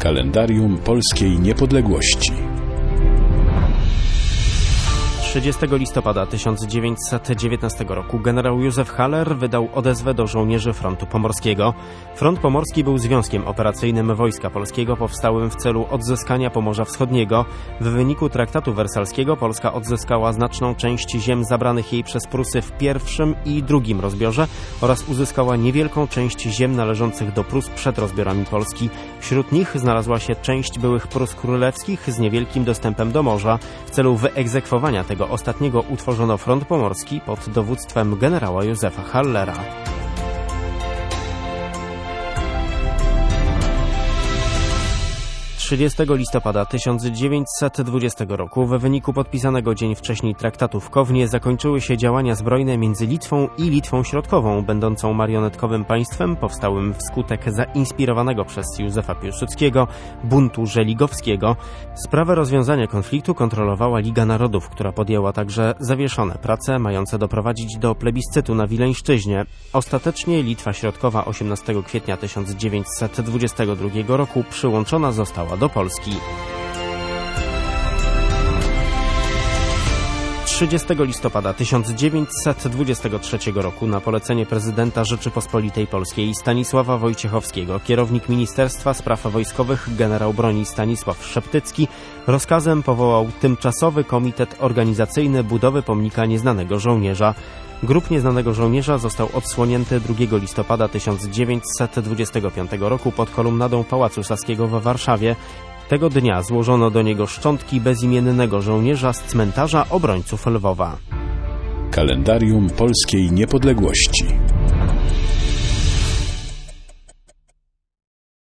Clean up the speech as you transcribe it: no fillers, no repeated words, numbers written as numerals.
Kalendarium Polskiej Niepodległości. 30 listopada 1919 roku generał Józef Haller wydał odezwę do żołnierzy Frontu Pomorskiego. Front Pomorski był związkiem operacyjnym Wojska Polskiego powstałym w celu odzyskania Pomorza Wschodniego. W wyniku traktatu wersalskiego Polska odzyskała znaczną część ziem zabranych jej przez Prusy w pierwszym i drugim rozbiorze oraz uzyskała niewielką część ziem należących do Prus przed rozbiorami Polski. Wśród nich znalazła się część byłych Prus królewskich z niewielkim dostępem do morza. W celu wyegzekwowania tego ostatniego utworzono Front Pomorski pod dowództwem generała Józefa Hallera. 30 listopada 1920 roku w wyniku podpisanego dzień wcześniej traktatu w Kownie zakończyły się działania zbrojne między Litwą i Litwą Środkową, będącą marionetkowym państwem powstałym wskutek zainspirowanego przez Józefa Piłsudskiego buntu żeligowskiego. Sprawę rozwiązania konfliktu kontrolowała Liga Narodów, która podjęła także zawieszone prace mające doprowadzić do plebiscytu na Wileńszczyźnie. Ostatecznie Litwa Środkowa 18 kwietnia 1922 roku przyłączona została do Polski. 30 listopada 1923 roku na polecenie prezydenta Rzeczypospolitej Polskiej Stanisława Wojciechowskiego kierownik Ministerstwa Spraw Wojskowych generał broni Stanisław Szeptycki rozkazem powołał tymczasowy komitet organizacyjny budowy pomnika Nieznanego Żołnierza. Grób Nieznanego Żołnierza został odsłonięty 2 listopada 1925 roku pod kolumnadą Pałacu Saskiego w Warszawie. Tego dnia złożono do niego szczątki bezimiennego żołnierza z cmentarza obrońców Lwowa. Kalendarium Polskiej Niepodległości.